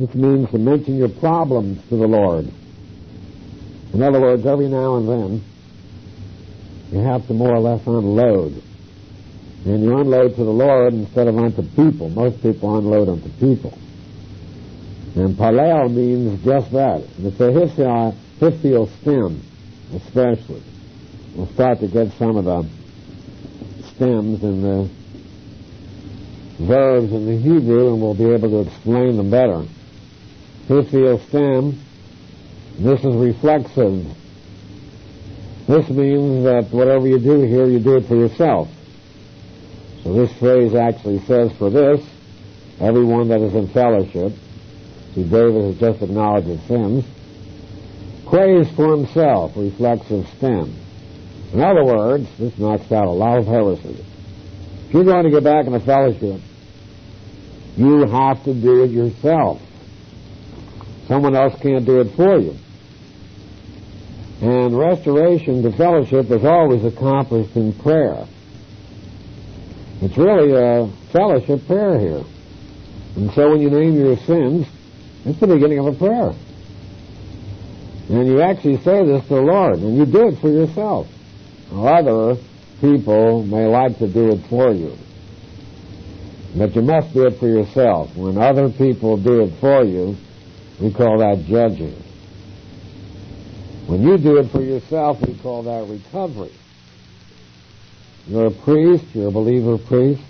This means to mention your problems to the Lord. In other words, every now and then, you have to more or less unload. And you unload to the Lord instead of onto people. Most people unload onto people. And paleo means just that. It's a hiphil stem, especially. We'll start to get some of the stems and the verbs in the Hebrew, and we'll be able to explain them better. Hiphil stem, this is reflexive. This means that whatever you do here, you do it for yourself. So this phrase actually says, for this, everyone that is in fellowship, see, David has just acknowledged his sins, prays for himself, reflexive stem. In other words, this knocks out a lot of heresy. If you're going to get back in a fellowship, you have to do it yourself. Someone else can't do it for you. And restoration to fellowship is always accomplished in prayer. It's really a fellowship prayer here. And so when you name your sins, it's the beginning of a prayer. And you actually say this to the Lord, and you do it for yourself. Other people may like to do it for you. But you must do it for yourself. When other people do it for you, we call that judging. When you do it for yourself, we call that recovery. You're a priest, you're a believer priest.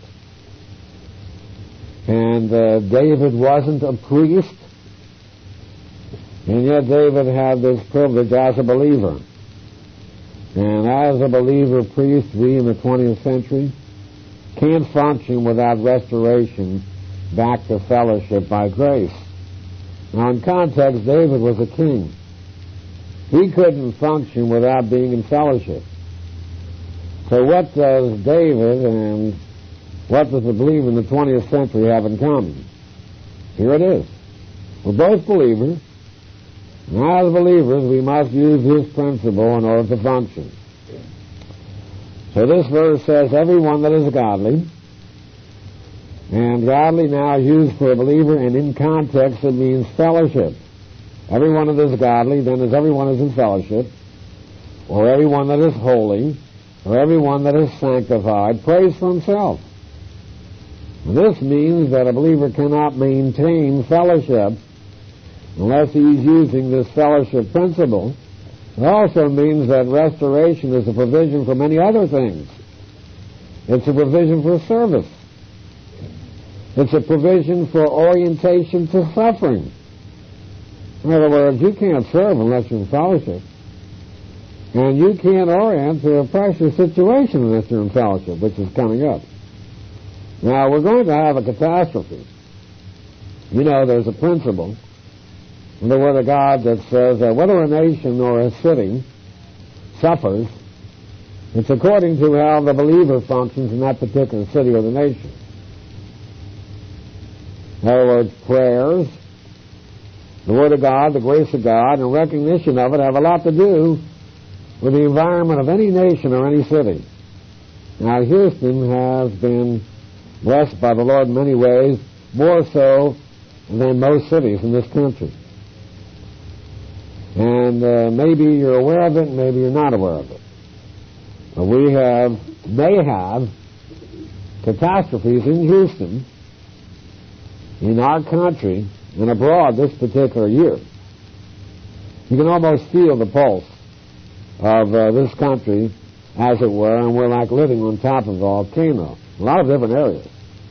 And David wasn't a priest, and yet David had this privilege as a believer. And as a believer priest, we in the 20th century can't function without restoration back to fellowship by grace. Now, in context, David was a king. He couldn't function without being in fellowship. So what does David and what does the believer in the 20th century have in common? Here it is. We're both believers. And as believers, we must use this principle in order to function. So this verse says, everyone that is godly, and godly now used for a believer, and in context it means fellowship. Everyone that is godly, then is everyone that is in fellowship, or everyone that is holy, or everyone that is sanctified, prays for himself. And this means that a believer cannot maintain fellowship unless he's using this fellowship principle. It also means that restoration is a provision for many other things. It's a provision for service. It's a provision for orientation to suffering. In other words, you can't serve unless you're in fellowship. And you can't orient to a precious situation unless you're in fellowship, which is coming up. Now, we're going to have a catastrophe. You know, there's a principle in the Word of God that says that whether a nation or a city suffers, it's according to how the believer functions in that particular city or the nation. In other words, prayers, the Word of God, the grace of God, and recognition of it have a lot to do with the environment of any nation or any city. Now, Houston has been blessed by the Lord in many ways, more so than most cities in this country. And maybe you're aware of it, maybe you're not aware of it. But we may have catastrophes in Houston, in our country, and abroad this particular year. You can almost feel the pulse of this country, as it were, and we're like living on top of a volcano. A lot of different areas.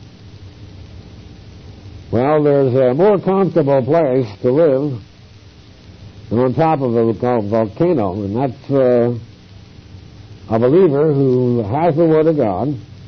Well, there's a more comfortable place to live than on top of a volcano, and that's a believer who has the Word of God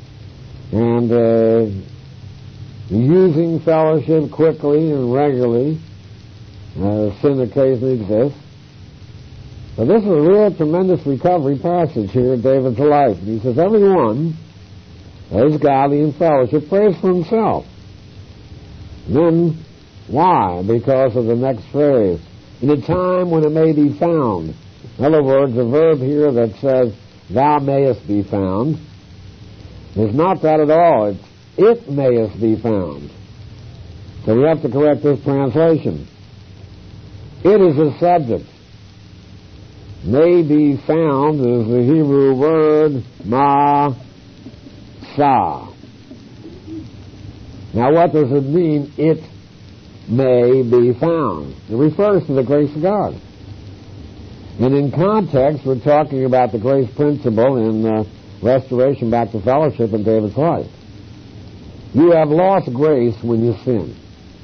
and using fellowship quickly and regularly. Sin occasionally exists. But this is a real tremendous recovery passage here in David's life. And he says, everyone that is godly in fellowship prays for himself. And then, why? Because of the next phrase. In a time when it may be found. In other words, the verb here that says, thou mayest be found, is not that at all. It's, it mayest be found. So we have to correct this translation. It is a subject. May be found is the Hebrew word ma-sa. Now what does it mean, it may be found? It refers to the grace of God. And in context, we're talking about the grace principle in restoration back to fellowship in David's life. You have lost grace when you sin.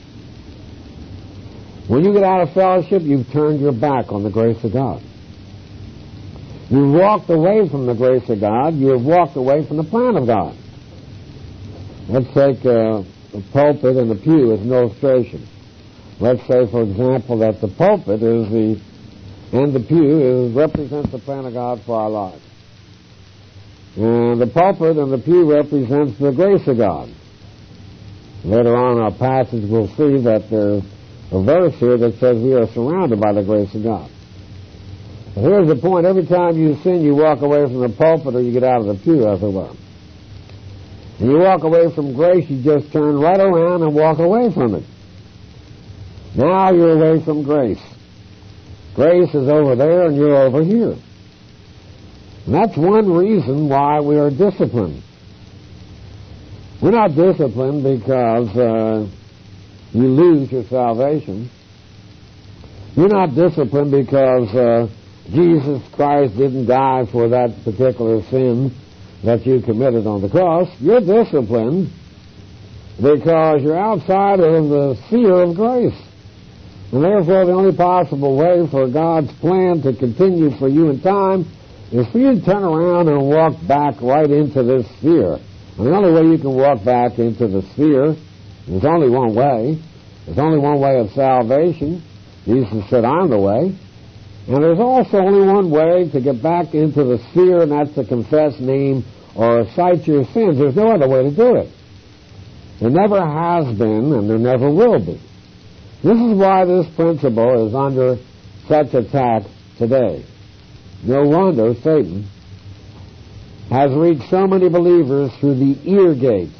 When you get out of fellowship, you've turned your back on the grace of God. You've walked away from the grace of God. You have walked away from the plan of God. Let's take the pulpit and the pew as an illustration. Let's say, for example, that the pulpit and the pew represents the plan of God for our lives. And the pulpit and the pew represents the grace of God. Later on in our passage, we'll see that there's a verse here that says we are surrounded by the grace of God. But here's the point. Every time you sin, you walk away from the pulpit or you get out of the pew, as it were. And you walk away from grace, you just turn right around and walk away from it. Now you're away from grace. Grace is over there and you're over here. And that's one reason why we are disciplined. We're not disciplined because you lose your salvation. You're not disciplined because Jesus Christ didn't die for that particular sin that you committed on the cross. You're disciplined because you're outside of the sphere of grace. And therefore, the only possible way for God's plan to continue for you in time is for you to turn around and walk back right into this sphere. And the only way you can walk back into the sphere, there's only one way. There's only one way of salvation. Jesus said, I'm the way. And there's also only one way to get back into the sphere, and that's to confess, name, or cite your sins. There's no other way to do it. There never has been, and there never will be. This is why this principle is under such attack today. No wonder Satan has reached so many believers through the ear gate.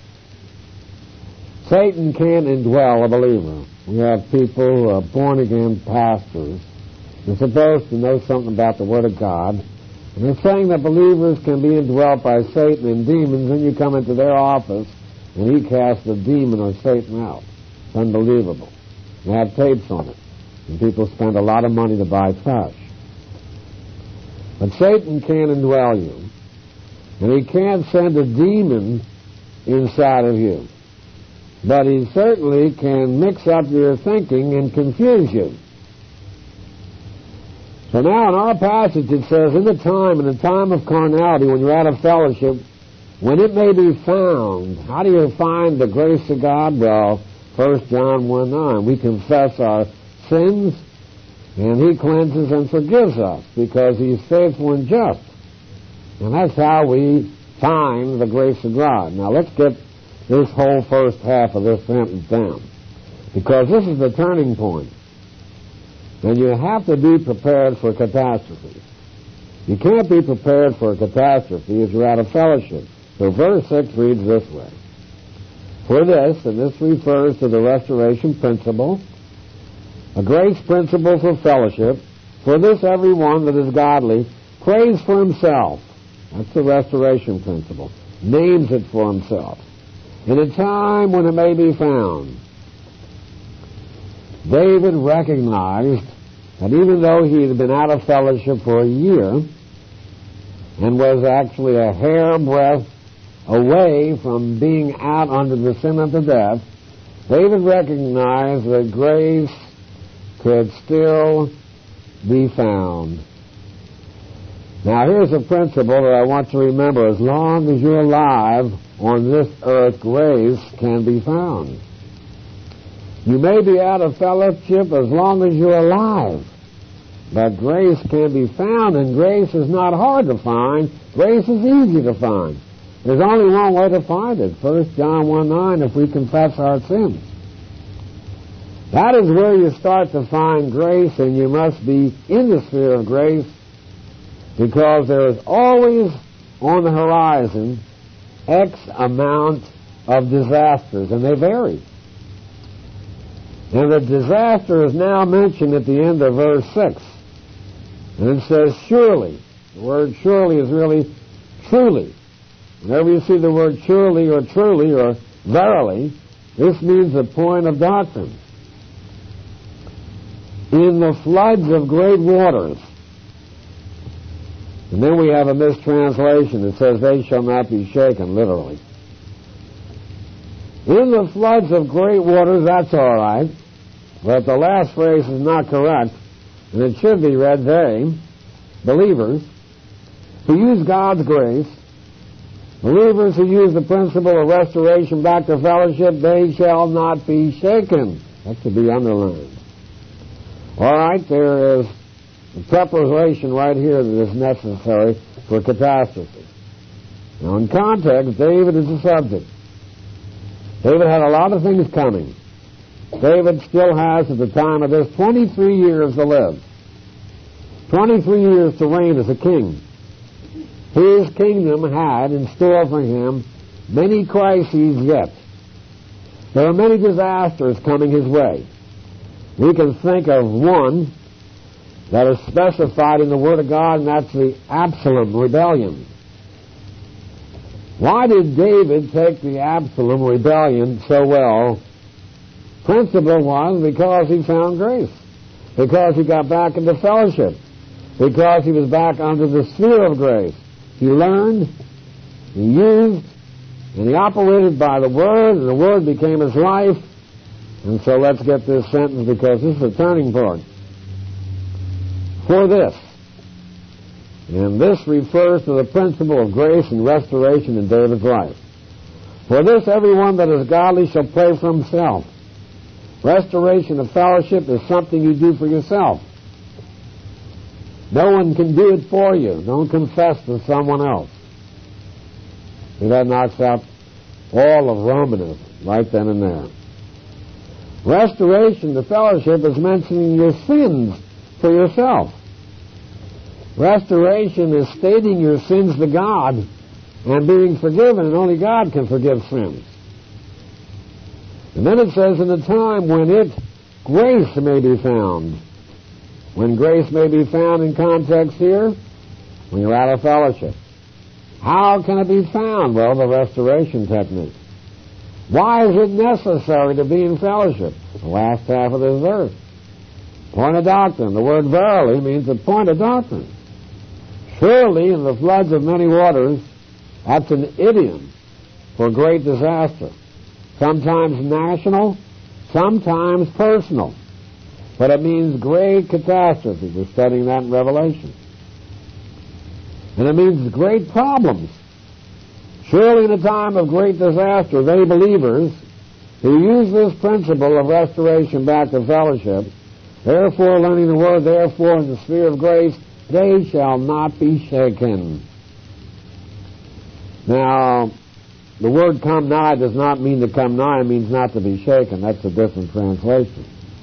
Satan can indwell a believer. We have people who are born-again pastors. They're supposed to know something about the Word of God. And they're saying that believers can be indwelt by Satan and demons, and you come into their office and he casts the demon or Satan out. It's unbelievable. They have tapes on it. And people spend a lot of money to buy trash. But Satan can't indwell you. And he can't send a demon inside of you. But he certainly can mix up your thinking and confuse you. So now in our passage it says, in the time of carnality, when you're out of fellowship, when it may be found. How do you find the grace of God? Well, 1 John 1:9, we confess our sins, and he cleanses and forgives us, because he's faithful and just. And that's how we find the grace of God. Now let's get this whole first half of this sentence down, because this is the turning point. And you have to be prepared for catastrophes. You can't be prepared for a catastrophe if you're out of fellowship. So verse 6 reads this way. For this, and this refers to the restoration principle, a grace principle for fellowship, for this everyone that is godly prays for himself. That's the restoration principle. Names it for himself. In a time when it may be found. David recognized that even though he had been out of fellowship for a year and was actually a hairbreadth away from being out under the sin unto death, David recognized that grace could still be found. Now here's a principle that I want you to remember. As long as you're alive on this earth, grace can be found. You may be out of fellowship as long as you're alive, but grace can be found, and grace is not hard to find. Grace is easy to find. There's only one way to find it. 1 John 1:9, if we confess our sins. That is where you start to find grace, and you must be in the sphere of grace, because there is always on the horizon X amount of disasters, and they vary. And the disaster is now mentioned at the end of verse 6. And it says, surely. The word surely is really truly. Whenever you see the word surely or truly or verily, this means a point of doctrine. In the floods of great waters. And then we have a mistranslation that says they shall not be shaken, literally. In the floods of great waters, that's all right. But the last phrase is not correct. And it should be read, they, believers, who use God's grace, believers who use the principle of restoration back to fellowship, they shall not be shaken. That should be underlined. All right, there is a preparation right here that is necessary for catastrophe. Now, in context, David is the subject. David had a lot of things coming. David still has, at the time of this, 23 years to live. 23 years to reign as a king. His kingdom had in store for him many crises yet. There are many disasters coming his way. We can think of one that is specified in the Word of God, and that's the Absalom rebellion. Why did David take the Absalom rebellion so well? Principle was because he found grace. Because he got back into fellowship. Because he was back under the sphere of grace. He learned, he used, and he operated by the Word, and the Word became his life. And so let's get this sentence because this is a turning point. For this, and this refers to the principle of grace and restoration in David's life. For this, everyone that is godly shall pray for himself. Restoration of fellowship is something you do for yourself. No one can do it for you. Don't confess to someone else. And that knocks out all of Romanism right then and there. Restoration to fellowship is mentioning your sins for yourself. Restoration is stating your sins to God and being forgiven, and only God can forgive sins. And then it says, in the time when grace may be found. When grace may be found in context here, when you're out of fellowship. How can it be found? Well, the restoration technique. Why is it necessary to be in fellowship? The last half of this verse. Point of doctrine. The word verily means a point of doctrine. Surely in the floods of many waters, that's an idiom for great disaster. Sometimes national, sometimes personal. But it means great catastrophe. We're studying that in Revelation. And it means great problems. Surely in a time of great disaster, they believers who use this principle of restoration back to fellowship, therefore learning the Word, therefore in the sphere of grace, they shall not be shaken. Now, the word come nigh does not mean to come nigh, it means not to be shaken. That's a different translation.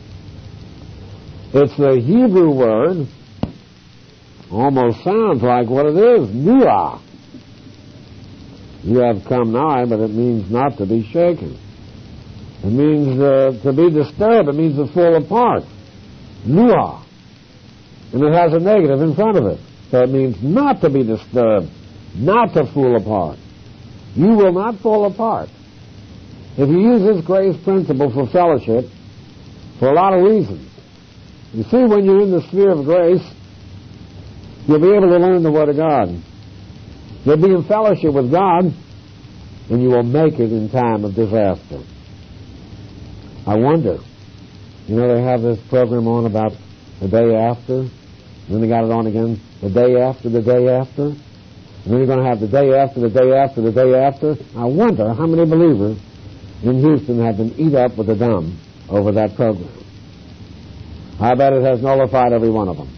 It's the Hebrew word, almost sounds like what it is, nuah. You have come nigh, but it means not to be shaken. It means to be disturbed. It means to fall apart. Nuah. And it has a negative in front of it. So it means not to be disturbed, not to fall apart. You will not fall apart. If you use this grace principle for fellowship, for a lot of reasons. You see, when you're in the sphere of grace, you'll be able to learn the Word of God. You'll be in fellowship with God, and you will make it in time of disaster. I wonder, they have this program on about the day after, and then they got it on again, the day after, the day after, and then you're going to have the day after, the day after, the day after. I wonder how many believers in Houston have been eat up with the dumb over that program. I bet it has nullified every one of them.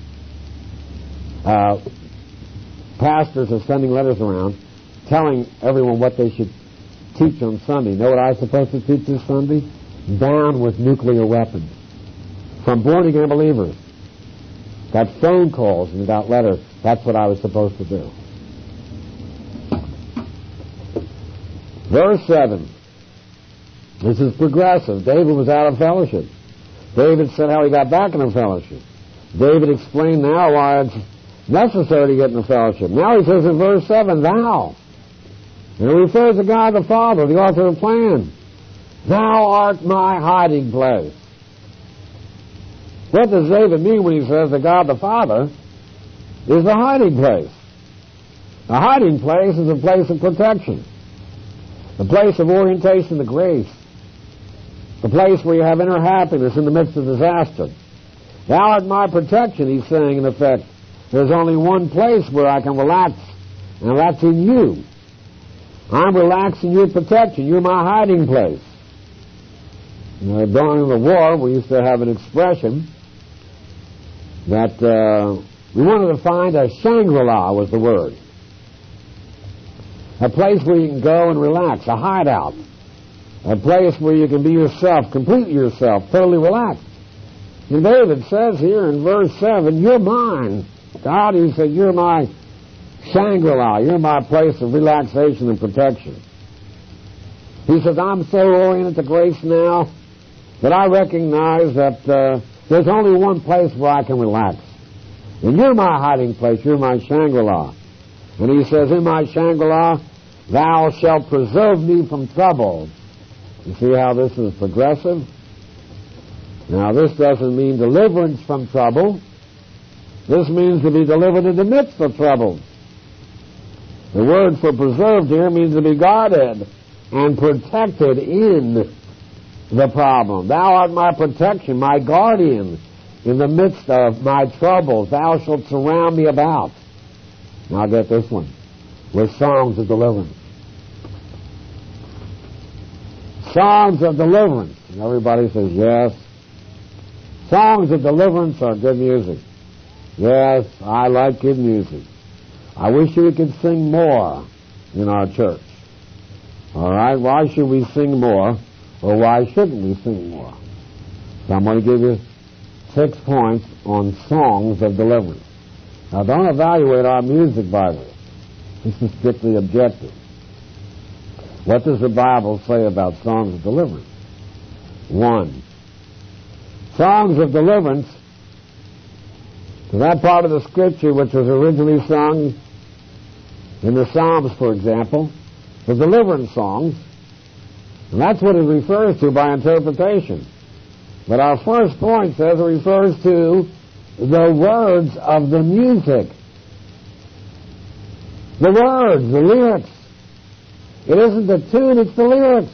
Pastors are sending letters around telling everyone what they should teach on Sunday. You know what I was supposed to teach this Sunday? Down with nuclear weapons. From born-again believers. Got phone calls and got letters. That's what I was supposed to do. Verse 7. This is progressive. David was out of fellowship. David said how he got back in the fellowship. David explained now why it's necessary to get in the fellowship. Now he says in verse 7, thou. And it refers to God the Father, the author of the plan. Thou art my hiding place. What does David mean when he says that God the Father is the hiding place? A hiding place is a place of protection, a place of orientation to grace, a place where you have inner happiness in the midst of disaster. Thou art my protection, he's saying in effect. There's only one place where I can relax, and that's in you. I'm relaxing your protection. You're my hiding place. During the war, we used to have an expression that we wanted to find a Shangri-La was the word. A place where you can go and relax, a hideout. A place where you can be yourself, completely yourself, totally relaxed. And David says here in verse 7, you're mine. God, he said, you're my Shangri-La. You're my place of relaxation and protection. He says, I'm so oriented to grace now that I recognize that there's only one place where I can relax. And you're my hiding place. You're my Shangri-La. And he says, in my Shangri-La, thou shalt preserve me from trouble. You see how this is progressive? Now, this doesn't mean deliverance from trouble. This means to be delivered in the midst of trouble. The word for preserved here means to be guarded and protected in the problem. Thou art my protection, my guardian in the midst of my troubles. Thou shalt surround me about. Now get this one, with songs of deliverance. Songs of deliverance. And everybody says yes. Songs of deliverance are good music. Yes, I like good music. I wish we could sing more in our church. All right, why should we sing more, or why shouldn't we sing more? So I'm going to give you 6 points on songs of deliverance. Now, don't evaluate our music by this. This is strictly objective. What does the Bible say about songs of deliverance? 1. Songs of deliverance, to that part of the Scripture which was originally sung in the Psalms, for example, the deliverance songs, and that's what it refers to by interpretation. But our first point says it refers to the words of the music. The words, the lyrics. It isn't the tune, it's the lyrics.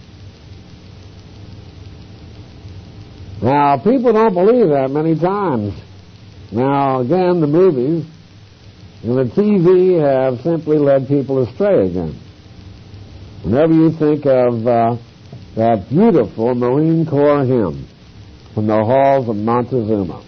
Now, people don't believe that many times. Now, again, the movies and the TV have simply led people astray again. Whenever you think of that beautiful Marine Corps hymn from the halls of Montezuma,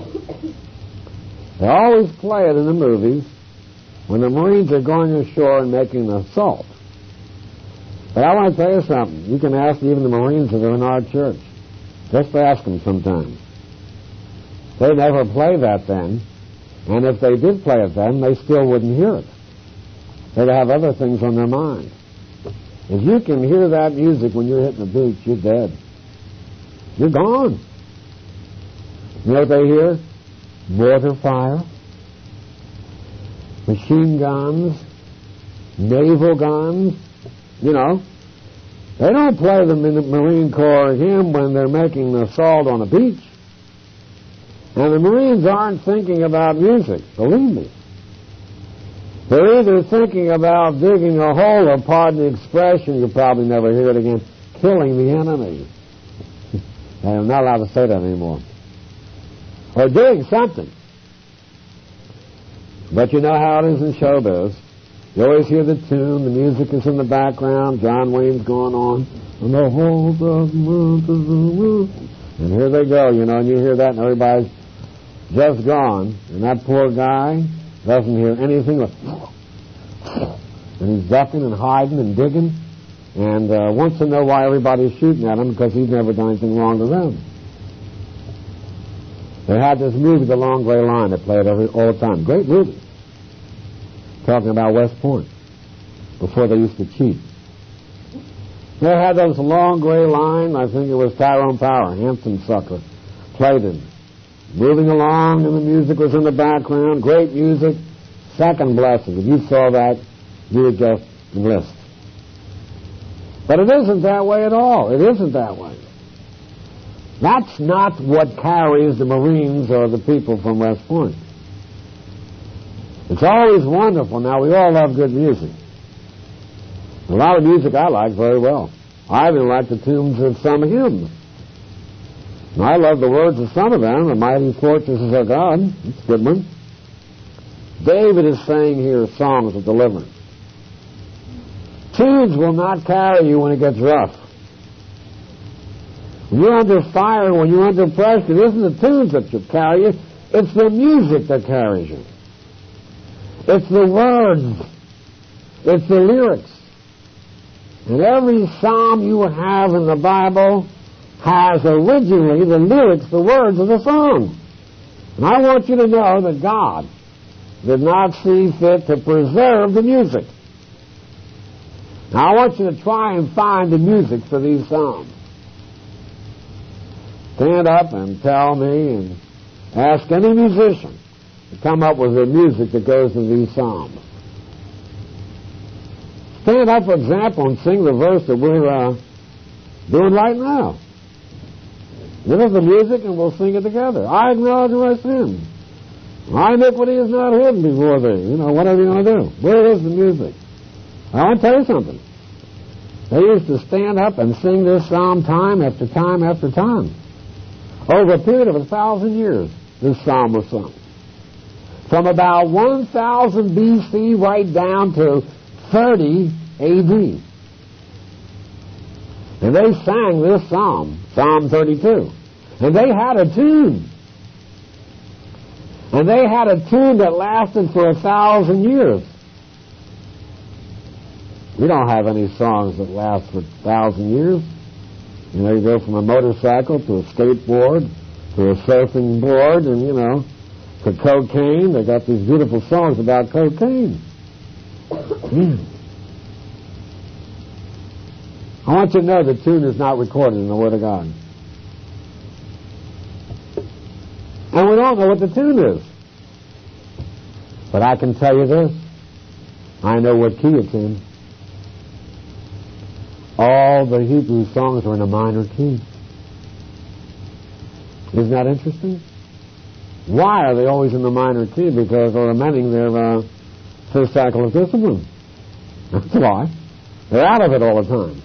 they always play it in the movies when the Marines are going ashore and making an assault. But I want to tell you something. You can ask even the Marines that are in our church. Just ask them sometimes. They never play that then. And if they did play it then, they still wouldn't hear it. They'd have other things on their mind. If you can hear that music when you're hitting the beach, you're dead. You're gone. You know what they hear? Mortar fire, machine guns, naval guns. You know, they don't play the Marine Corps hymn when they're making an assault on a beach. And the Marines aren't thinking about music, believe me. They're either thinking about digging a hole, or pardon the expression, you'll probably never hear it again, killing the enemy. I'm not allowed to say that anymore. Or doing something. But you know how it is in showbiz. You always hear the tune, the music is in the background, John Wayne's going on, and the whole and here they go, you know, and you hear that and everybody's just gone, and that poor guy doesn't hear anything, and he's ducking and hiding and digging, and wants to know why everybody's shooting at him, because he's never done anything wrong to them. They had this movie, The Long Gray Line, that played all the time. Great movie. Talking about West Point, before they used to cheat. They had those long gray line, I think it was Tyrone Power, handsome sucker. played it. Moving along, and the music was in the background. Great music. Second blessing. If you saw that, you would just enlist. But it isn't that way at all. It isn't that way. That's not what carries the Marines or the people from West Point. It's always wonderful. Now, we all love good music. A lot of music I like very well. I even like the tunes of some hymns. And I love the words of some of them. The mighty fortresses of God. It's a good one. David is saying here songs of deliverance. Tunes will not carry you when it gets rough. When you're under fire, when you're under pressure, it isn't the tunes that should carry you. It's the music that carries you. It's the words. It's the lyrics. And every psalm you have in the Bible has originally the lyrics, the words of the song. And I want you to know that God did not see fit to preserve the music. Now I want you to try and find the music for these psalms. Stand up and tell me and ask any musician to come up with the music that goes in these psalms. Stand up, for example, and sing the verse that we're doing right now. Give us the music and we'll sing it together. I acknowledge my sin. My iniquity is not hidden before thee. Whatever you want to do. Where is the music? I want to tell you something. They used to stand up and sing this psalm time after time after time. Over a period of 1,000 years, this psalm was sung. From about 1000 B.C. right down to 30 A.D. And they sang this psalm, Psalm 32. And they had a tune. And they had a tune that lasted for 1,000 years. We don't have any songs that last for 1,000 years. You go from a motorcycle to a skateboard to a surfing board and, to cocaine. They got these beautiful songs about cocaine. I want you to know the tune is not recorded in the Word of God. And we don't know what the tune is. But I can tell you this. I know what key it's in. All the Hebrew songs are in a minor key. Isn't that interesting? Why are they always in the minor key? Because they're lamenting their first cycle of discipline. That's why. They're out of it all the time.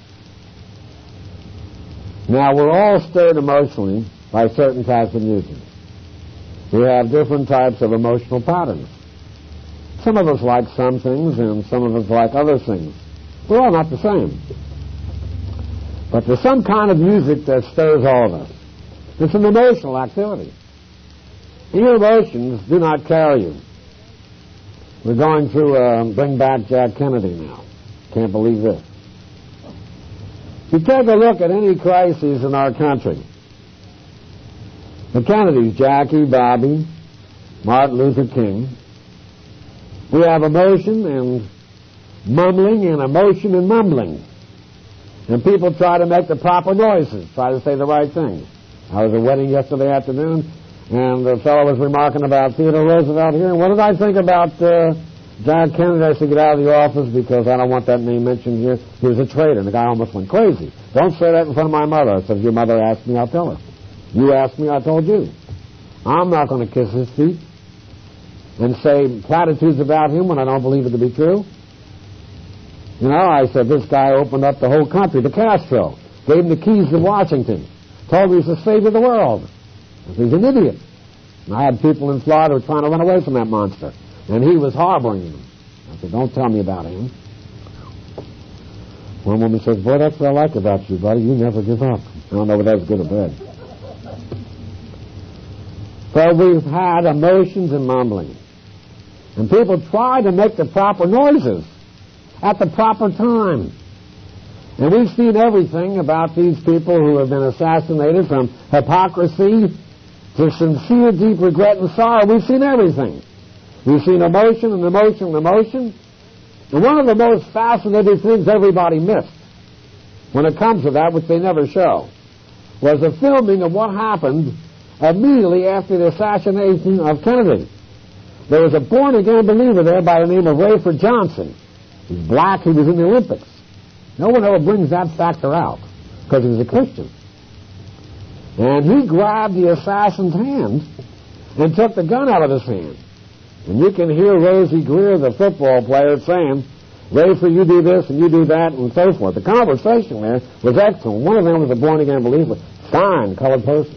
Now, we're all stirred emotionally by certain types of music. We have different types of emotional patterns. Some of us like some things, and some of us like other things. We're all not the same. But there's some kind of music that stirs all of us. It's an emotional activity. Your emotions do not carry you. We're going to bring back Jack Kennedy now. Can't believe this. If you take a look at any crises in our country, the Kennedys, Jackie, Bobby, Martin Luther King, we have emotion and mumbling and emotion and mumbling. And people try to make the proper noises, try to say the right things. I was at a wedding yesterday afternoon, and the fellow was remarking about Theodore Roosevelt here. And what did I think about John Kennedy? I said, get out of the office because I don't want that name mentioned here. He was a traitor, and the guy almost went crazy. Don't say that in front of my mother. I said, if your mother asked me, I'll tell her. You asked me, I told you. I'm not going to kiss his feet and say platitudes about him when I don't believe it to be true. I said, this guy opened up the whole country to Castro, gave him the keys to Washington, told me he's the savior of the world. I said, he's an idiot. And I had people in Florida who were trying to run away from that monster, and he was harboring them. I said, don't tell me about him. One woman says, boy, that's what I like about you, buddy. You never give up. I don't know whether that's good or bad. So we've had emotions and mumbling. And people try to make the proper noises at the proper time. And we've seen everything about these people who have been assassinated, from hypocrisy to sincere deep regret and sorrow. We've seen everything. We've seen emotion and emotion and emotion. And one of the most fascinating things everybody missed when it comes to that, which they never show, was a filming of what happened immediately after the assassination of Kennedy. There was a born-again believer there by the name of Rayford Johnson. He's black. He was in the Olympics. No one ever brings that factor out because he was a Christian. And he grabbed the assassin's hand and took the gun out of his hand. And you can hear Rosie Greer, the football player, saying, Rayford, you do this and you do that and so forth. The conversation there was excellent. One of them was a born-again believer, fine colored person.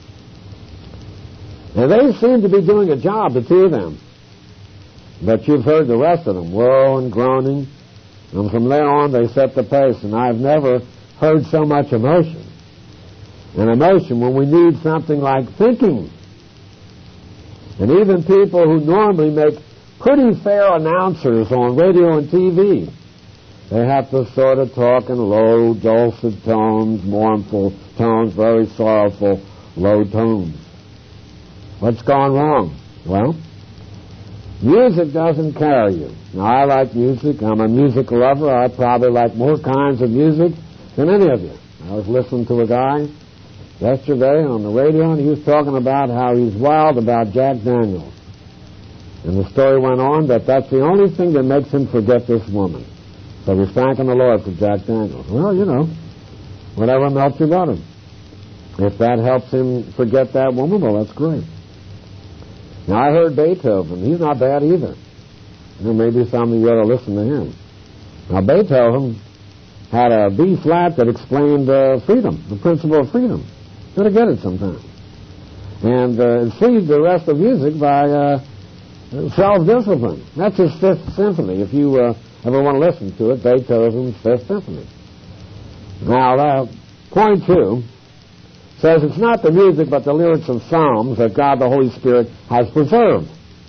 And they seem to be doing a job, the two of them. But you've heard the rest of them, woe and groaning. And from there on, they set the pace. And I've never heard so much emotion. And emotion when we need something like thinking. And even people who normally make pretty fair announcers on radio and TV, they have to sort of talk in low, dulcet tones, mournful tones, very sorrowful, low tones. What's gone wrong? Well, music doesn't carry you. Now, I like music. I'm a music lover. I probably like more kinds of music than any of you. I was listening to a guy yesterday on the radio, and he was talking about how he's wild about Jack Daniels. And the story went on that that's the only thing that makes him forget this woman. So he's thanking the Lord for Jack Daniels. Well, you know, whatever melts your butter. If that helps him forget that woman, well, that's great. Now, I heard Beethoven. He's not bad either. Maybe some of you ought to listen to him. Now, Beethoven had a B flat that explained freedom, the principle of freedom. You ought to get it sometime. And it freed the rest of music by self-discipline. That's his Fifth Symphony. If you ever want to listen to it, Beethoven's Fifth Symphony. Now, point 2 says it's not the music but the lyrics of Psalms that God the Holy Spirit has preserved.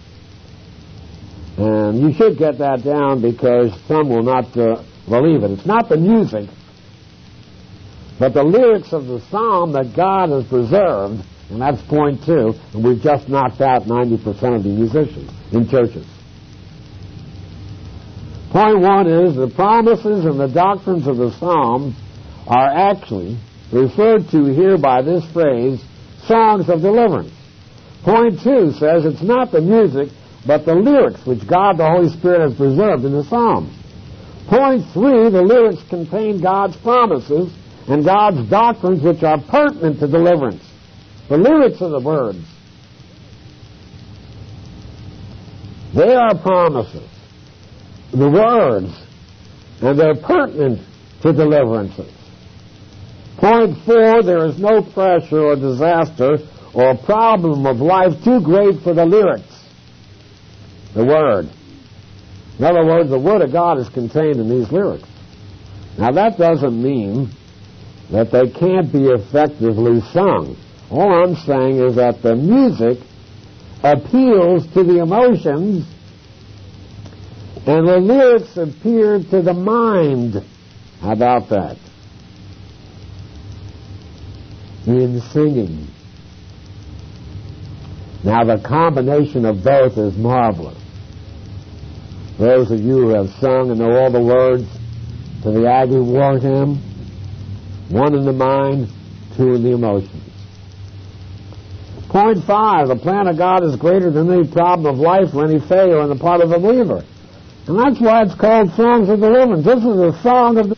And you should get that down because some will not believe it. It's not the music but the lyrics of the Psalm that God has preserved, and that's point 2, and we've just knocked out 90% of the musicians in churches. Point 1 is the promises and the doctrines of the Psalms are actually referred to here by this phrase, songs of deliverance. Point 2 says it's not the music, but the lyrics which God the Holy Spirit has preserved in the Psalms. Point 3, the lyrics contain God's promises and God's doctrines which are pertinent to deliverance. The lyrics of the words, they are promises. The words, and they're pertinent to deliverances. Point 4, there is no pressure or disaster or problem of life too great for the lyrics, the Word. In other words, the Word of God is contained in these lyrics. Now, that doesn't mean that they can't be effectively sung. All I'm saying is that the music appeals to the emotions and the lyrics appeal to the mind. How about that? In singing. Now, the combination of both is marvelous. Those of you who have sung and know all the words to the Aggie War Hymn, 1 in the mind, 2 in the emotions. Point 5, the plan of God is greater than any problem of life or any failure on the part of a believer. And that's why it's called Songs of Deliverance. This is a song of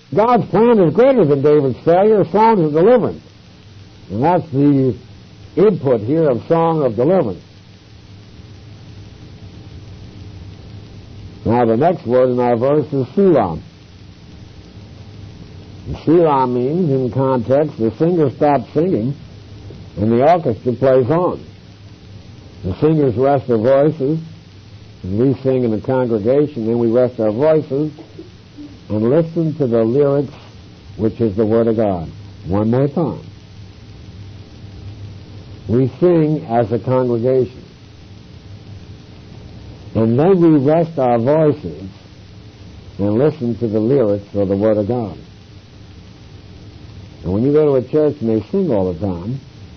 God's plan is greater than David's failure, songs of deliverance. And that's the input here of song of deliverance. Now the next word in our verse is Selah. Selah means, in context, the singer stops singing and the orchestra plays on. The singers rest their voices, and we sing in the congregation, then we rest our voices and listen to the lyrics, which is the Word of God. One more time. We sing as a congregation, and then we rest our voices and listen to the lyrics of the Word of God. And when you go to a church and they sing all the time,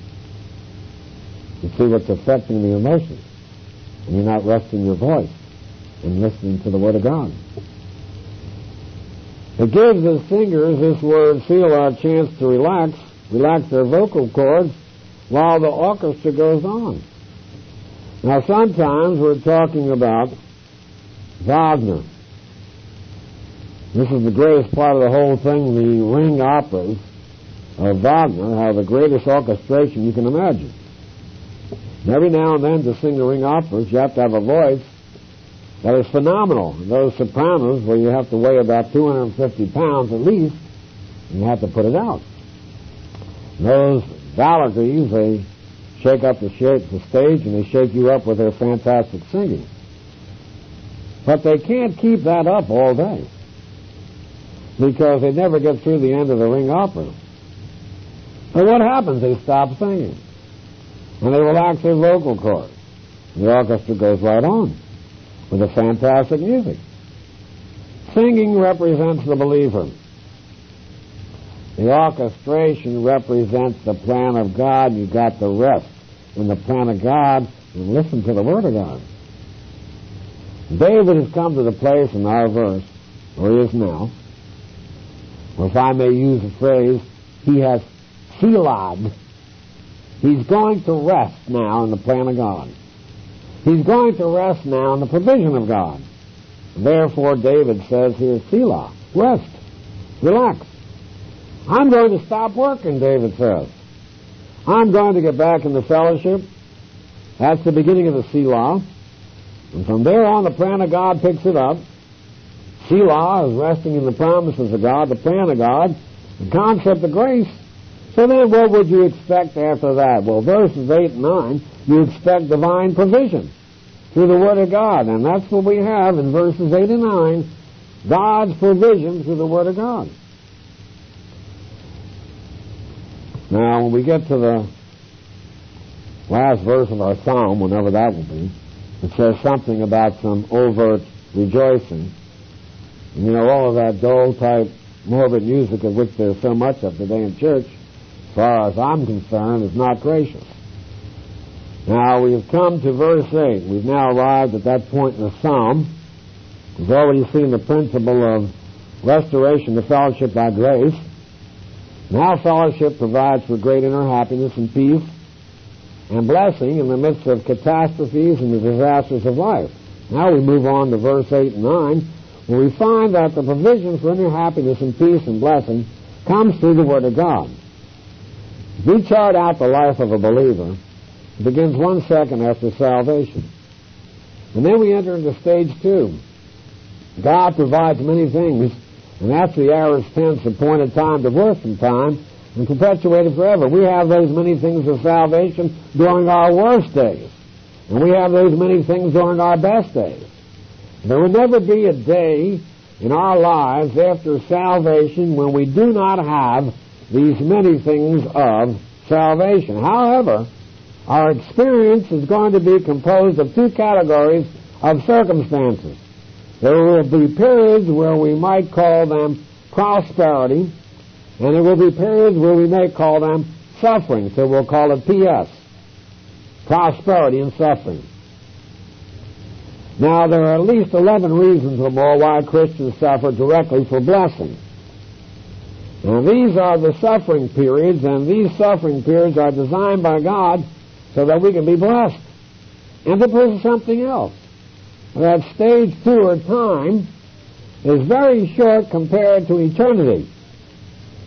you see what's affecting the emotions, and you're not resting your voice and listening to the Word of God. It gives the singers, this word Selah, a chance to relax their vocal cords while the orchestra goes on. Now sometimes we're talking about Wagner. This is the greatest part of the whole thing, the ring operas of Wagner have the greatest orchestration you can imagine. And every now and then to sing the ring operas, you have to have a voice that is phenomenal. Those sopranos, where you have to weigh about 250 pounds at least, and you have to put it out. And those Valkyries, they shake up the stage and they shake you up with their fantastic singing. But they can't keep that up all day, because they never get through the end of the ring opera. So what happens? They stop singing, and they relax their vocal cords. The orchestra goes right on with the fantastic music. Singing represents the believer. The orchestration represents the plan of God. You've got to rest in the plan of God and listen to the Word of God. David has come to the place in our verse, where he is now, or if I may use the phrase, he has Selah'd. He's going to rest now in the plan of God. He's going to rest now in the provision of God. Therefore, David says here, Selah, rest, relax. I'm going to stop working, David says. I'm going to get back in the fellowship. That's the beginning of the Selah. And from there on, the plan of God picks it up. Selah is resting in the promises of God, the plan of God, the concept of grace. So then what would you expect after that? Well, verses 8 and 9, you expect divine provision through the Word of God. And that's what we have in verses 8 and 9, God's provision through the Word of God. Now, when we get to the last verse of our psalm, whenever that will be, it says something about some overt rejoicing. And you know, all of that dull-type, morbid music of which there's so much of today in church, as far as I'm concerned, is not gracious. Now, we have come to verse 8. We've now arrived at that point in the psalm. We've already seen the principle of restoration to fellowship by grace. Now fellowship provides for great inner happiness and peace and blessing in the midst of catastrophes and the disasters of life. Now we move on to verse 8 and 9, where we find that the provision for inner happiness and peace and blessing comes through the Word of God. If we chart out the life of a believer, it begins 1 second after salvation. And then we enter into stage 2. God provides many things, and that's the aorist tense, appointed time, divorce from time, and perpetuated forever. We have those many things of salvation during our worst days, and we have those many things during our best days. There will never be a day in our lives after salvation when we do not have these many things of salvation. However, our experience is going to be composed of two categories of circumstances. There will be periods where we might call them prosperity, and there will be periods where we may call them suffering. So we'll call it PS, prosperity and suffering. Now, there are at least 11 reasons or more why Christians suffer directly for blessing. Now, these are the suffering periods, and these suffering periods are designed by God so that we can be blessed. And to prove something else, that stage 2 or time is very short compared to eternity.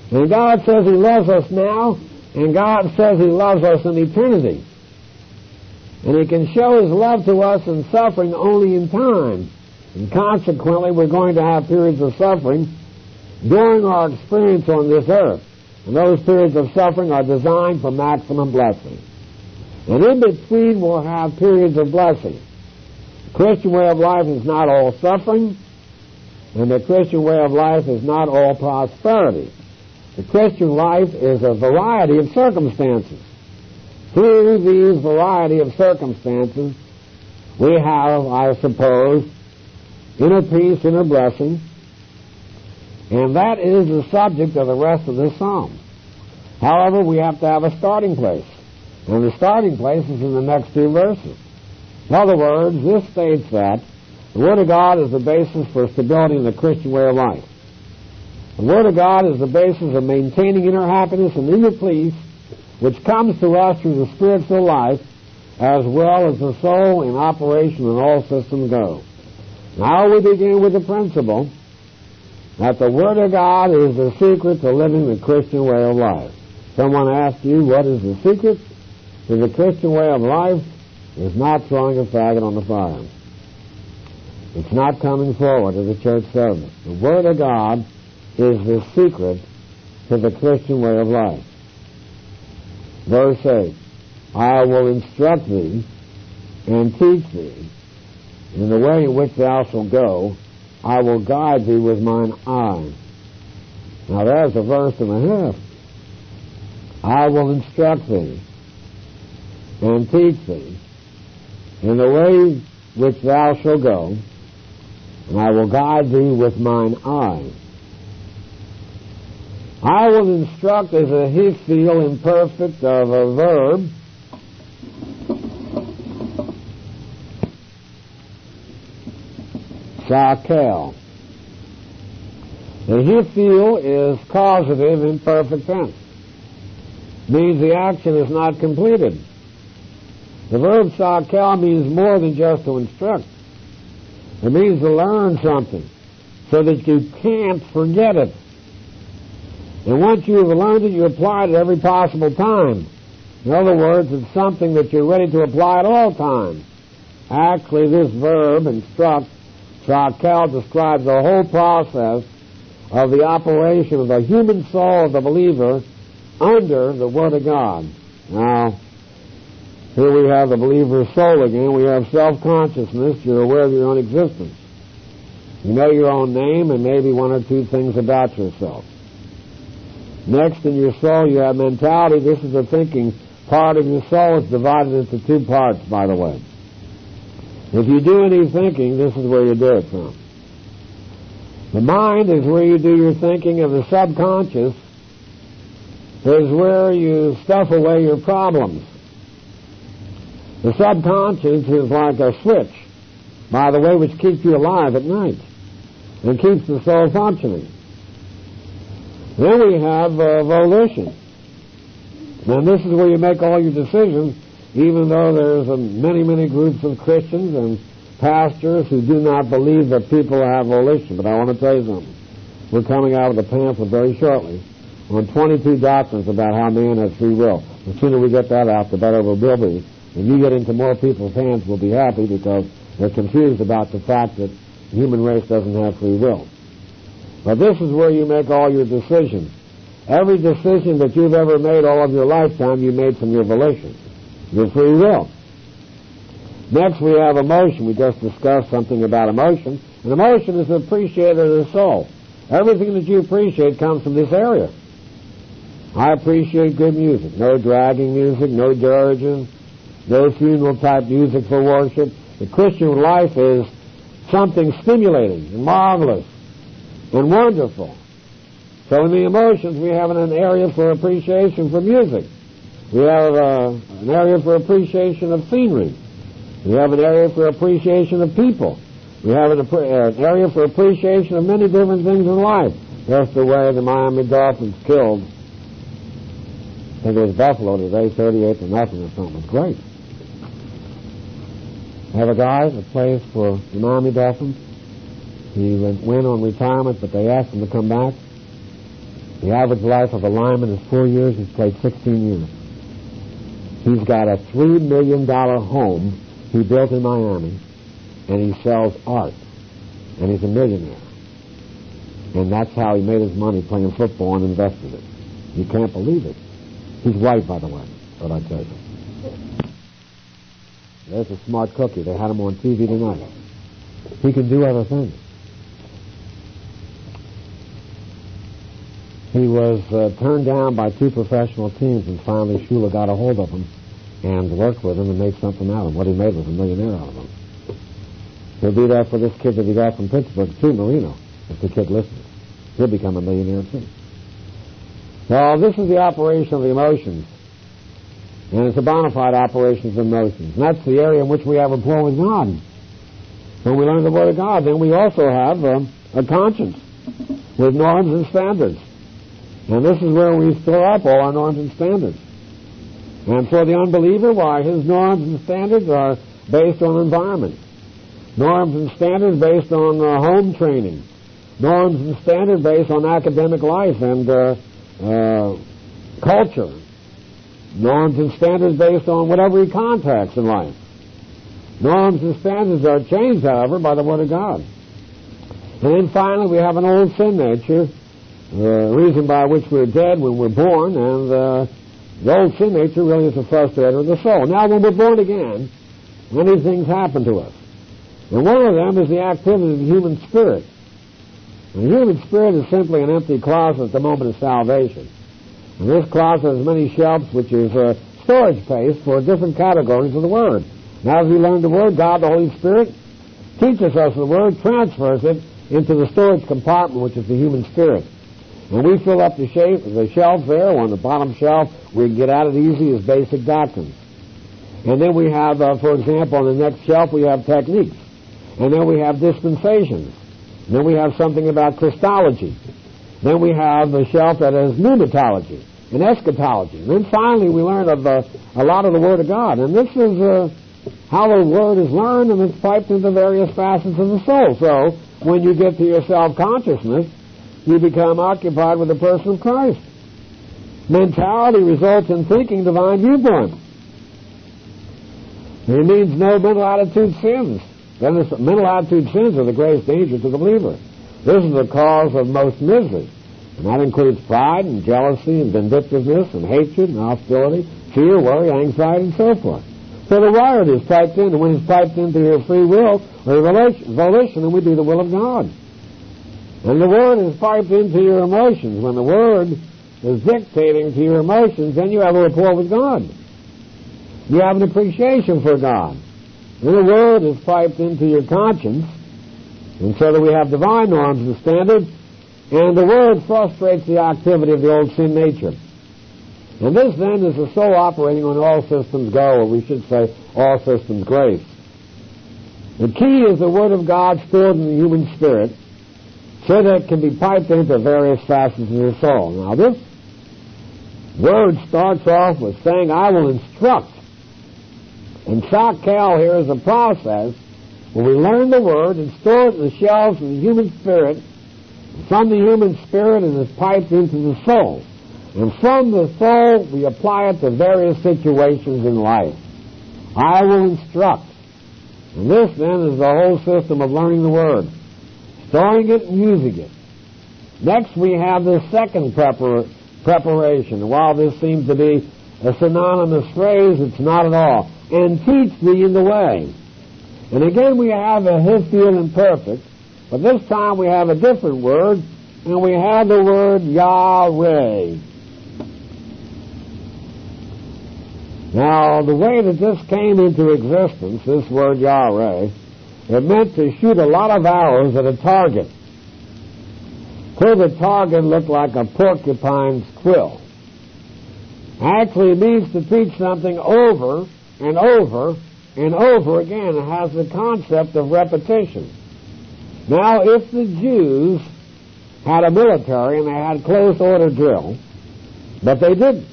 And God says He loves us now, and God says He loves us in eternity. And He can show His love to us in suffering only in time. And consequently, we're going to have periods of suffering during our experience on this earth. And those periods of suffering are designed for maximum blessing. And in between, we'll have periods of blessing. The Christian way of life is not all suffering, and the Christian way of life is not all prosperity. The Christian life is a variety of circumstances. Through these variety of circumstances, we have, I suppose, inner peace, inner blessing, and that is the subject of the rest of this psalm. However, we have to have a starting place, and the starting place is in the next two verses. In other words, this states that the Word of God is the basis for stability in the Christian way of life. The Word of God is the basis of maintaining inner happiness and inner peace, which comes to us through the spiritual life, as well as the soul in operation and all systems go. Now we begin with the principle that the Word of God is the secret to living the Christian way of life. Someone asks you, what is the secret to the Christian way of life? It's not throwing a faggot on the fire. It's not coming forward to the church service. The Word of God is the secret to the Christian way of life. Verse 8, I will instruct thee and teach thee in the way in which thou shalt go. I will guide thee with mine eye. Now there's a verse and a half. I will instruct thee and teach thee in the way which thou shalt go, and I will guide thee with mine eye. I will instruct is a hiphil imperfect of a verb. Sakel. The hiphil is causative imperfect tense. Means the action is not completed. The verb sakel means more than just to instruct. It means to learn something so that you can't forget it. And once you've learned it, you apply it at every possible time. In other words, it's something that you're ready to apply at all times. Actually, this verb, instruct, sakel, describes the whole process of the operation of the human soul of the believer under the Word of God. Now, here we have the believer's soul again. We have self-consciousness. You're aware of your own existence. You know your own name and maybe one or two things about yourself. Next, in your soul, you have mentality. This is the thinking part of your soul. It's divided into two parts, by the way. If you do any thinking, this is where you do it from. The mind is where you do your thinking, and the subconscious is where you stuff away your problems. The subconscious is like a switch, by the way, which keeps you alive at night and keeps the soul functioning. Then we have volition. And this is where you make all your decisions, even though there's many, many groups of Christians and pastors who do not believe that people have volition. But I want to tell you something. We're coming out with a pamphlet very shortly on 22 doctrines about how man has free will. The sooner we get that out, the better it will be. When you get into more people's hands, we'll be happy because they're confused about the fact that the human race doesn't have free will. But this is where you make all your decisions. Every decision that you've ever made all of your lifetime, you made from your volition, your free will. Next, we have emotion. We just discussed something about emotion. And emotion is an appreciator of the soul. Everything that you appreciate comes from this area. I appreciate good music. No dragging music, no dirges, no funeral-type music for worship. The Christian life is something stimulating and marvelous and wonderful. So in the emotions, we have an area for appreciation for music. We have an area for appreciation of scenery. We have an area for appreciation of people. We have an area for appreciation of many different things in life. Just the way the Miami Dolphins killed, I think it was Buffalo today, 38-0 or something. It was great. I have a guy that plays for the Miami Dolphins. He went on retirement, but they asked him to come back. The average life of a lineman is 4 years. He's played 16 years. He's got a $3 million home he built in Miami, and he sells art, and he's a millionaire. And that's how he made his money, playing football and invested it. You can't believe it. He's white, by the way, what I tell you. There's a smart cookie. They had him on TV tonight. He can do other things. He was turned down by 2 professional teams, and finally Shula got a hold of him and worked with him and made something out of him. What he made was a millionaire out of him. He'll be there for this kid that he got from Pittsburgh, too, Marino, if the kid listens. He'll become a millionaire, too. Now, this is the operation of the emotions. And it's a bona fide operation of emotions. And that's the area in which we have rapport with God. When we learn the Word of God, then we also have a conscience with norms and standards. And this is where we store up all our norms and standards. And for the unbeliever, why, his norms and standards are based on environment. Norms and standards based on home training. Norms and standards based on academic life and culture. Norms and standards based on whatever he contacts in life. Norms and standards are changed, however, by the Word of God. And then finally, we have an old sin nature, the reason by which we're dead when we're born, and the old sin nature really is the frustrator of the soul. Now, when we're born again, many things happen to us. And one of them is the activity of the human spirit. And the human spirit is simply an empty closet at the moment of salvation. And this closet has many shelves, which is a storage space for different categories of the Word. Now, as we learn the Word, God, the Holy Spirit, teaches us the Word, transfers it into the storage compartment, which is the human spirit. And we fill up the shelves there. On the bottom shelf, we can get at it easy as basic doctrines. And then we have, for example, on the next shelf, we have techniques. And then we have dispensations. And then we have something about Christology. Then we have a shelf that has pneumatology and eschatology. And then finally we learn of a lot of the Word of God. And this is how the Word is learned, and it's piped into various facets of the soul. So when you get to your self-consciousness, you become occupied with the person of Christ. Mentality results in thinking divine viewpoint. It means no mental attitude sins. Then mental attitude sins are the greatest danger to the believer. This is the cause of most misery. And that includes pride and jealousy and vindictiveness and hatred and hostility, fear, worry, anxiety, and so forth. So the word is piped in, and when it's piped into your free will or volition, then we do the will of God. And the Word is piped into your emotions. When the Word is dictating to your emotions, then you have a rapport with God. You have an appreciation for God. And the Word is piped into your conscience, and so that we have divine norms and standards, and the Word frustrates the activity of the old sin nature. And this, then, is the soul operating on all systems go, or we should say all systems grace. The key is the Word of God stored in the human spirit, so that it can be piped into various facets of your soul. Now, this word starts off with saying, I will instruct. And Sakel here is a process where we learn the Word and store it in the shelves of the human spirit. From the human spirit, it is piped into the soul. And from the soul, we apply it to various situations in life. I will instruct. And this, then, is the whole system of learning the Word. Storing it and using it. Next, we have the second preparation. And while this seems to be a synonymous phrase, it's not at all. And teach thee in the way. And again, we have a Hiphil imperfect, but this time we have a different word, and we have the word Yahweh. Now, the way that this came into existence, this word Yahweh, it meant to shoot a lot of arrows at a target, till the target looked like a porcupine's quill. Actually, it means to teach something over and over and over again. It has the concept of repetition. Now, if the Jews had a military and they had close order drill, but they didn't,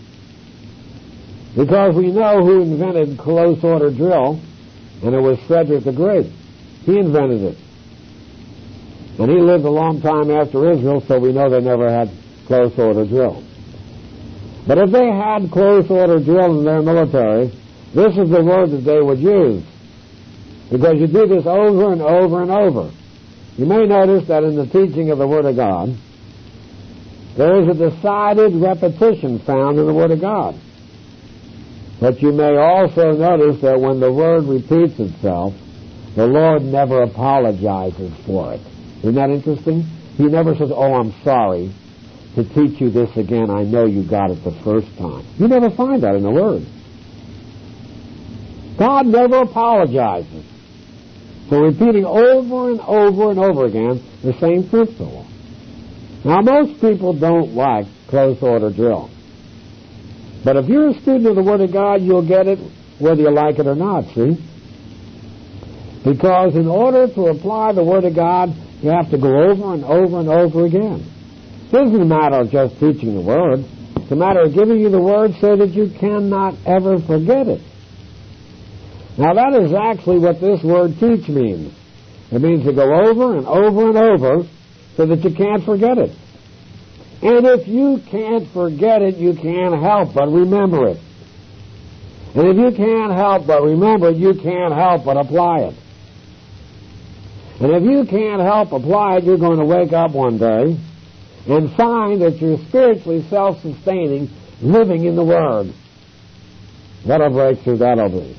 because we know who invented close order drill, and it was Frederick the Great. He invented it. And he lived a long time after Israel, so we know they never had close order drill. But if they had close order drill in their military, this is the word that they would use. Because you do this over and over and over. You may notice that in the teaching of the Word of God, there is a decided repetition found in the Word of God. But you may also notice that when the Word repeats itself, the Lord never apologizes for it. Isn't that interesting? He never says, "Oh, I'm sorry to teach you this again. I know you got it the first time." You never find that in the Word. God never apologizes for repeating over and over and over again the same principle. Now, most people don't like close order drill. But if you're a student of the Word of God, you'll get it whether you like it or not, see? Because in order to apply the Word of God, you have to go over and over and over again. It isn't a matter of just teaching the Word. It's a matter of giving you the Word so that you cannot ever forget it. Now, that is actually what this word teach means. It means to go over and over and over so that you can't forget it. And if you can't forget it, you can't help but remember it. And if you can't help but remember it, you can't help but apply it. And if you can't help apply it, you're going to wake up one day and find that you're spiritually self-sustaining, living in the Word. What a breakthrough that'll be.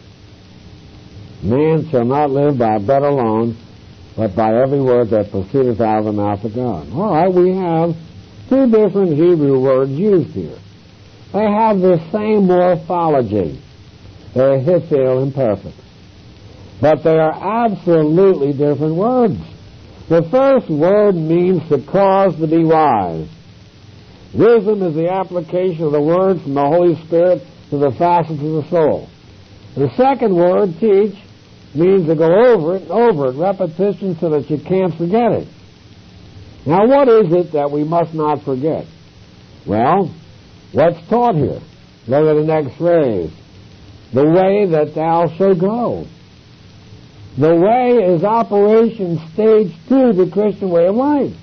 Man shall not live by bread alone, but by every word that proceedeth out of the mouth of God. All right, we have two different Hebrew words used here. They have the same morphology. They're hifil imperfect. But they are absolutely different words. The first word means to cause to be wise. Wisdom is the application of the word from the Holy Spirit to the facets of the soul. The second word, teach, means to go over it and over it, repetition so that you can't forget it. Now, what is it that we must not forget? Well, what's taught here? Look at the next phrase. The way that thou shalt go. The way is operation stage 2, the Christian way of life.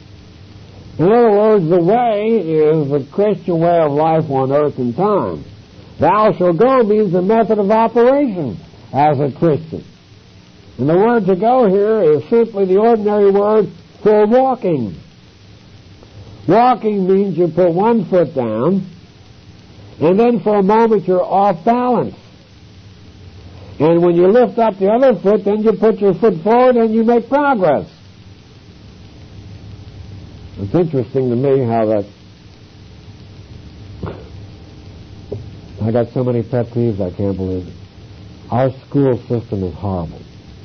In other words, the way is the Christian way of life on earth and time. Thou shalt go means the method of operation as a Christian. And the word to go here is simply the ordinary word for walking. Walking means you put one foot down, and then for a moment you're off balance. And when you lift up the other foot, then you put your foot forward and you make progress. It's interesting to me how that... I got so many pet peeves, I can't believe it. Our school system is horrible.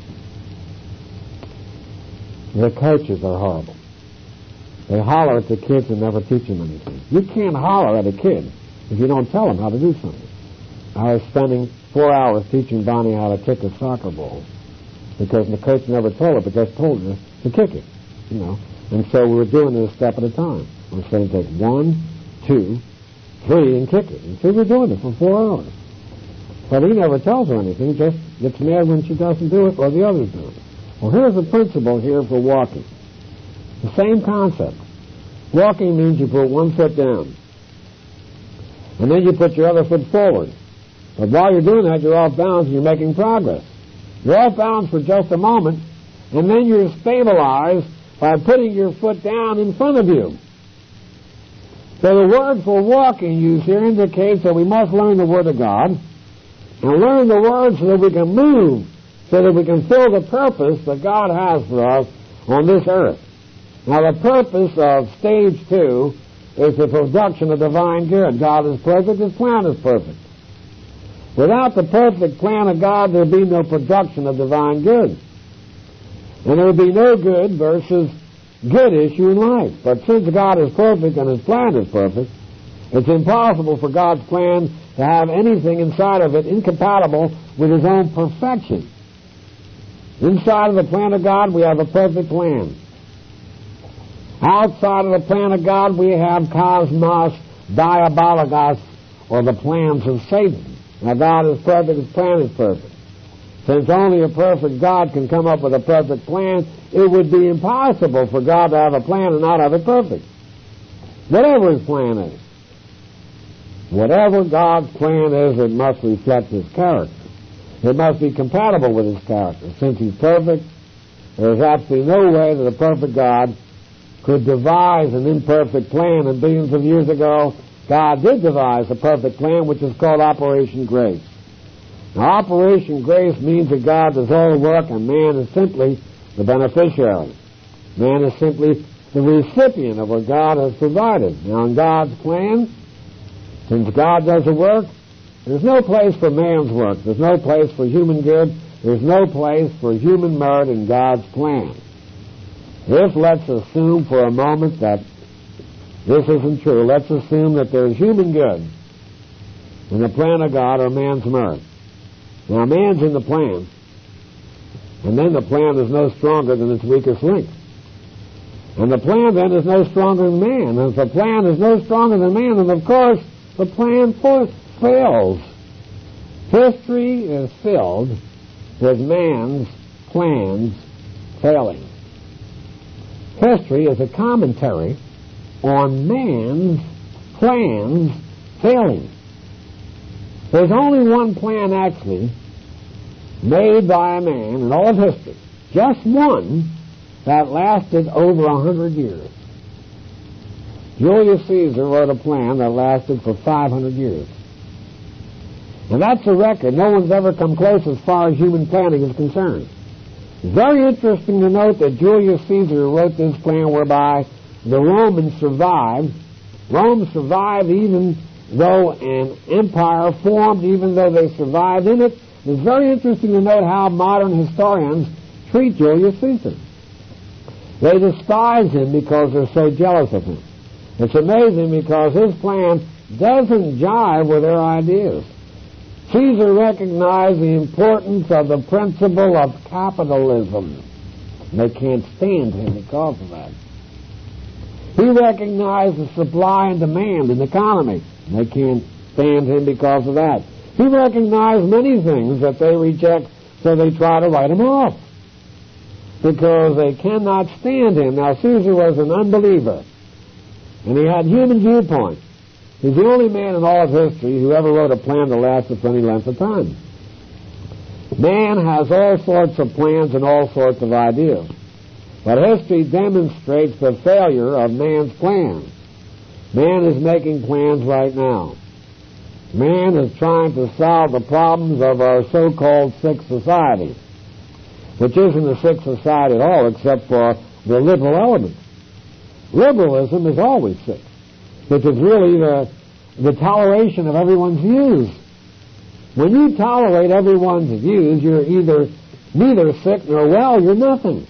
The coaches are horrible. They holler at the kids and never teach them anything. You can't holler at a kid if you don't tell them how to do something. I was spending 4 hours teaching Bonnie how to kick a soccer ball because the coach never told her, but just told her to kick it, you know. And so we were doing it a step at a time. I was saying take 1, 2, 3 and kick it. And so we're doing it for 4 hours. But he never tells her anything, just gets mad when she doesn't do it or the others do it. Well, here's the principle here for walking. The same concept. Walking means you put one foot down. And then you put your other foot forward. But while you're doing that, you're off balance and you're making progress. You're off balance for just a moment, and then you're stabilized by putting your foot down in front of you. So the word for walking used here indicates that we must learn the Word of God and learn the Word so that we can move, so that we can fill the purpose that God has for us on this earth. Now, the purpose of stage 2 is the production of divine good. God is perfect, His plan is perfect. Without the perfect plan of God, there would be no production of divine good. And there would be no good versus good issue in life. But since God is perfect and His plan is perfect, it's impossible for God's plan to have anything inside of it incompatible with His own perfection. Inside of the plan of God, we have a perfect plan. Outside of the plan of God, we have cosmos diabolicos, or the plans of Satan. Now, God is perfect, His plan is perfect. Since only a perfect God can come up with a perfect plan, it would be impossible for God to have a plan and not have it perfect. Whatever his plan is. Whatever God's plan is, it must reflect his character. It must be compatible with his character. Since he's perfect, there's absolutely no way that a perfect God could devise an imperfect plan. And billions of years ago, God did devise a perfect plan, which is called Operation Grace. Now, Operation Grace means that God does all the work and man is simply the beneficiary. Man is simply the recipient of what God has provided. Now, in God's plan, since God does the work, there's no place for man's work. There's no place for human good. There's no place for human merit in God's plan. If, let's assume for a moment that this isn't true, let's assume that there's human good in the plan of God or man's merit. Now, man's in the plan, and then the plan is no stronger than its weakest link. And the plan then is no stronger than man. And if the plan is no stronger than man, then of course the plan fails. History is filled with man's plans failing. History is a commentary on man's plans failing. There's only one plan actually made by a man in all of history, just one, that lasted over 100 years. Julius Caesar wrote a plan that lasted for 500 years. And that's a record. No one's ever come close as far as human planning is concerned. It's very interesting to note that Julius Caesar wrote this plan whereby the Romans survived. Rome survived even though an empire formed, even though they survived in it. It's very interesting to note how modern historians treat Julius Caesar. They despise him because they're so jealous of him. It's amazing because his plan doesn't jive with their ideas. Caesar recognized the importance of the principle of capitalism. They can't stand him because of that. He recognized the supply and demand in the economy. They can't stand him because of that. He recognized many things that they reject, so they try to write him off because they cannot stand him. Now, Caesar was an unbeliever, and he had human viewpoint. He's the only man in all of history who ever wrote a plan that lasted for any length of time. Man has all sorts of plans and all sorts of ideas, but history demonstrates the failure of man's plans. Man is making plans right now. Man is trying to solve the problems of our so-called sick society, which isn't a sick society at all except for the liberal element. Liberalism is always sick, which is really the toleration of everyone's views. When you tolerate everyone's views, you're either neither sick nor well, you're nothing.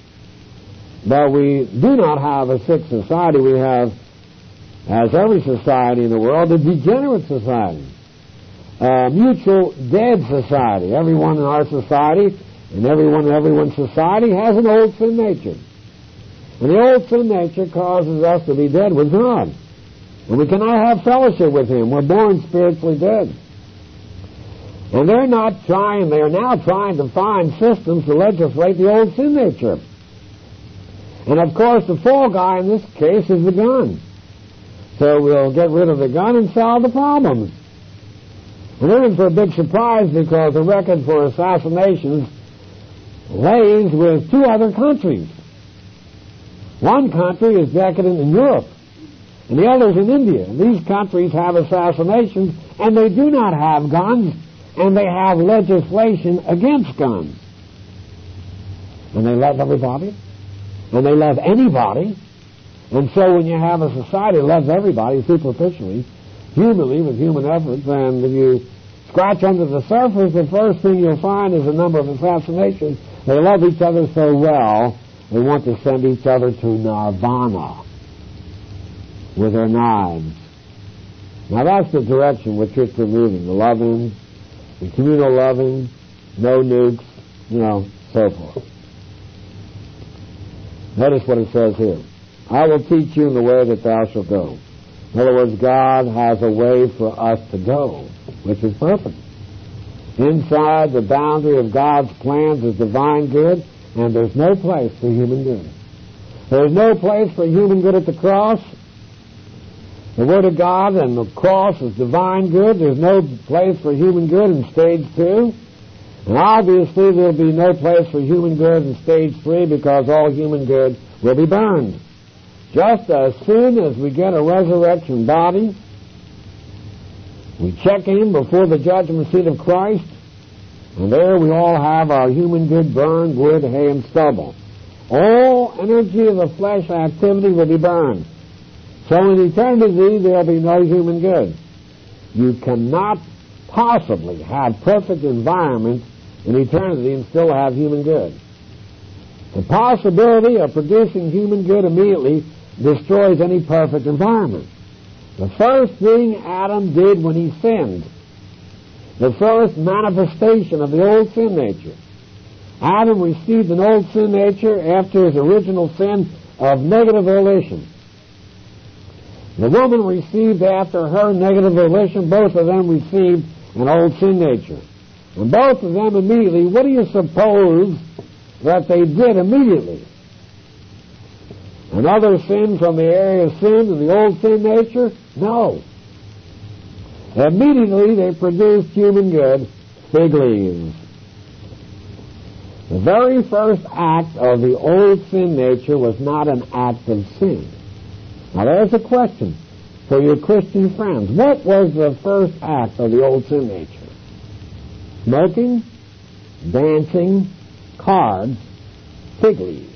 But we do not have a sick society. We have, as every society in the world, a degenerate society, a mutual dead society. Everyone in our society and everyone in everyone's society has an old sin nature. And the old sin nature causes us to be dead with God. And we cannot have fellowship with Him. We're born spiritually dead. And they're now trying to find systems to legislate the old sin nature. And of course the fall guy in this case is the gun. So we'll get rid of the gun and solve the problems. And they're in for a big surprise because the record for assassinations lays with two other countries. One country is decadent in Europe, and the other is in India. And these countries have assassinations, and they do not have guns, and they have legislation against guns. And they love everybody, and they love anybody. And so when you have a society that loves everybody superficially, humanly, with human efforts, and if you scratch under the surface, the first thing you'll find is a number of assassinations. They love each other so well, they want to send each other to nirvana with their knives. Now that's the direction which we're moving, the loving, the communal loving, no nukes, so forth. Notice what it says here. I will teach you in the way that thou shalt go. In other words, God has a way for us to go, which is perfect. Inside the boundary of God's plans is divine good, and there's no place for human good. There's no place for human good at the cross, The Word of God and the cross is divine good. There's no place for human good in stage 2. And obviously there will be no place for human good in stage 3 because all human good will be burned. Just as soon as we get a resurrection body, we check in before the judgment seat of Christ, and there we all have our human good burned, wood, hay, and stubble. All energy of the flesh activity will be burned. So in eternity, there will be no human good. You cannot possibly have perfect environment in eternity and still have human good. The possibility of producing human good immediately destroys any perfect environment. The first thing Adam did when he sinned, the first manifestation of the old sin nature, Adam received an old sin nature after his original sin of negative volition. The woman received after her negative volition, both of them received an old sin nature. And both of them immediately, what do you suppose that they did immediately? Another sin from the area of sin in the old sin nature? No. Immediately they produced human good, fig leaves. The very first act of the old sin nature was not an act of sin. Now there's a question for your Christian friends. What was the first act of the old sin nature? Smoking, dancing, cards, fig leaves.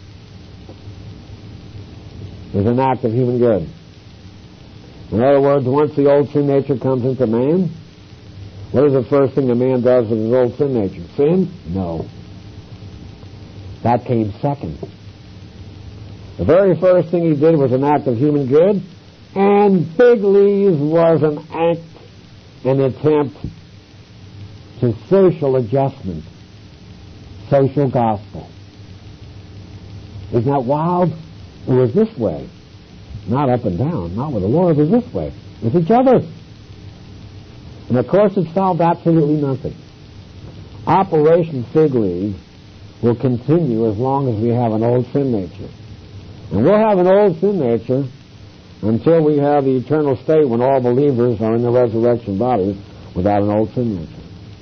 Is an act of human good. In other words, once the old sin nature comes into man, what is the first thing a man does with his old sin nature? Sin? No. That came second. The very first thing he did was an act of human good, and fig leaves was an act, an attempt to social adjustment, social gospel. Isn't that wild? It was this way. Not up and down, not with the Lord, it was this way. With each other. And of course it solved absolutely nothing. Operation Fig Leaf will continue as long as we have an old sin nature. And we'll have an old sin nature until we have the eternal state when all believers are in the resurrection bodies without an old sin nature.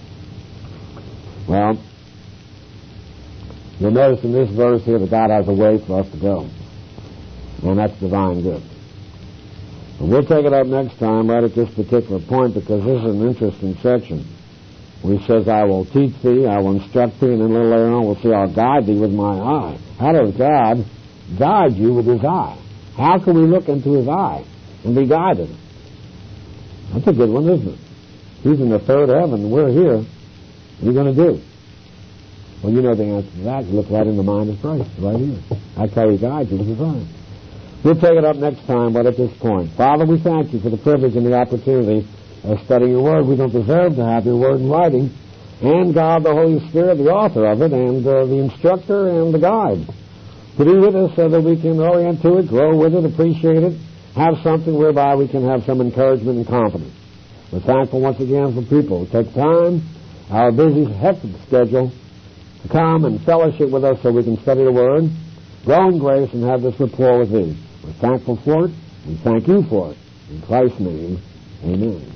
Well, you'll notice in this verse here that God has a way for us to go. And that's divine good. And we'll take it up next time right at this particular point because this is an interesting section. Where he says, I will teach thee, I will instruct thee, and then a little later on we'll say, I'll guide thee with my eye. How does God guide you with his eye? How can we look into his eye and be guided? That's a good one, isn't it? He's in the third heaven and we're here. What are you going to do? Well, you know the answer to that. You look right in the mind of Christ, right here. That's how he guides you with his eye. We'll take it up next time, but at this point. Father, we thank you for the privilege and the opportunity of studying your word. We don't deserve to have your word in writing. And God, the Holy Spirit, the author of it, and the instructor and the guide, to be with us so that we can orient to it, grow with it, appreciate it, have something whereby we can have some encouragement and confidence. We're thankful once again for people who take time, our busy, hectic schedule, to come and fellowship with us so we can study the word, grow in grace, and have this rapport with thee. We're thankful for it. We thank you for it. In Christ's name, amen.